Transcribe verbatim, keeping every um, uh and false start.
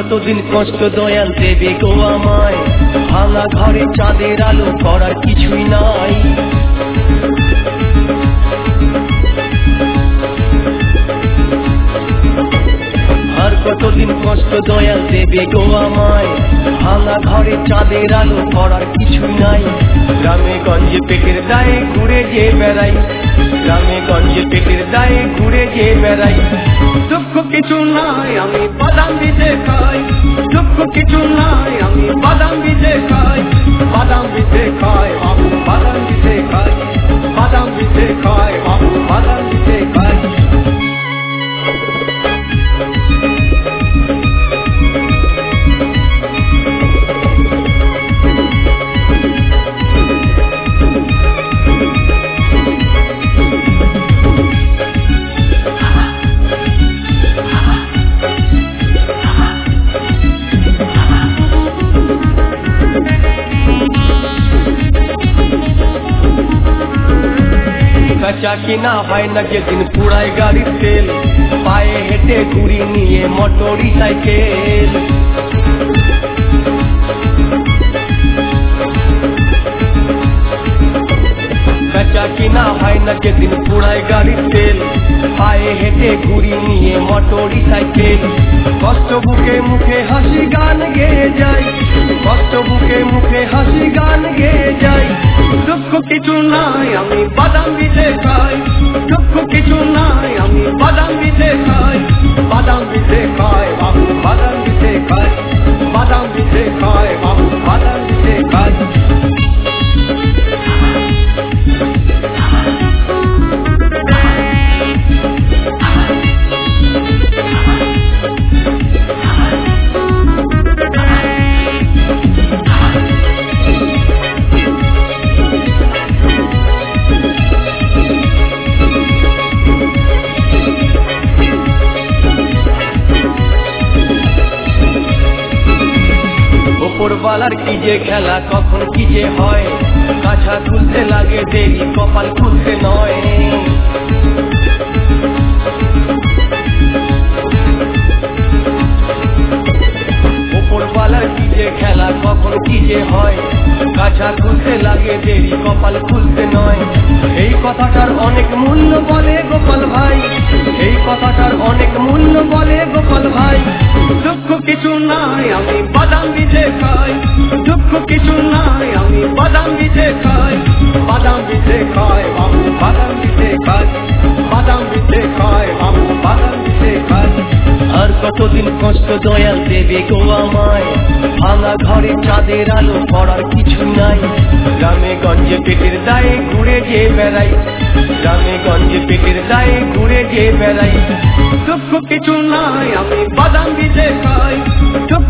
কতদিন কষ্ট দয়াল দেবে গো আমায়, ভাঙা ঘরে চাঁদের আলো করার কিছুই নাই। আর কতদিন কষ্ট দয়াল দেবে গো আমায়, ভাঙা ঘরে চাঁদের আলো করার কিছুই নাই। গ্রামে গঞ্জে পেটের দায়ে ঘুরে যে বেড়াই, গ্রামে গঞ্জে পেটের দায়ে ঘুরে যে বেড়াই। দুঃখ কিছু নাই আমি বাদাম ভিজে খাই, দুঃখ কিছু নাই আমি বাদাম ভিজে খাই, বাদাম ভিজে খাই বাবু বাদাম ভিজে খাই, বাদাম ভিজে খাই বাবু বাদাম ভিজে খাই। বেচা কিনা হয় না যেদিন পুরায় গাড়ির তেল, পায়ে হেঁটে ঘুরি নিয়ে মোটরি সাইকেল। বেচা কিনা হয় না যেদিন পুরায় গাড়ির তেল, পায়ে হেঁটে ঘুরি নিয়ে মোটরি সাইকেল। কষ্ট বুকে মুখে হাসি গান গেয়ে যাই, কষ্ট বুকে মুখে হাসি গান গেয়ে যাই। দুঃখ কিছু নাই আমি বাদাম ভিজে খাই, দুঃখ কিছু নাই আমি বাদাম ভিজে খাই, বাদাম ভিজে খাই বাবু বাদাম ভিজে খাই, বাদাম ভিজে খাই বাবু বাদাম ভিজে খাই। ওপরওয়ালার কি যে খেলা কখন কি যে হয়, কাছা খুলতে লাগে দেরি কপাল খুলতে নয়। ওপরওয়ালার কি যে খেলা কখন কি যে হয়, কাছা খুলতে লাগে দেরি কপাল খুলতে নয়। এই কথাটার অনেক মূল্য বলে গোপাল ভাই, এই কথাটার অনেক মূল্য বলে গোপাল ভাই। দুঃখ কিছু নাই আমি বাদাম ভিজে খাই, দুঃখ কিছু নাই আমি বাদাম ভিজে খাই, বাদাম ভিজে খাই বাবু বাদাম ভিজে খাই, বাদাম ভিজে খাই বাবু বাদাম ভিজে খাই। আর কতদিন কষ্ট দয়াল দেবে গো আমায়, ভাঙা ঘরে চাঁদের আলো করার কিছু নাই। গ্রামে গঞ্জে পেটের দায়ে ঘুরে যে বেড়াই, গ্রামে গঞ্জে পেটের দায়ে ঘুরে যে বেড়াই। দুঃখ কিছু নাই আমি বাদাম ভিজে খাই, দুঃখ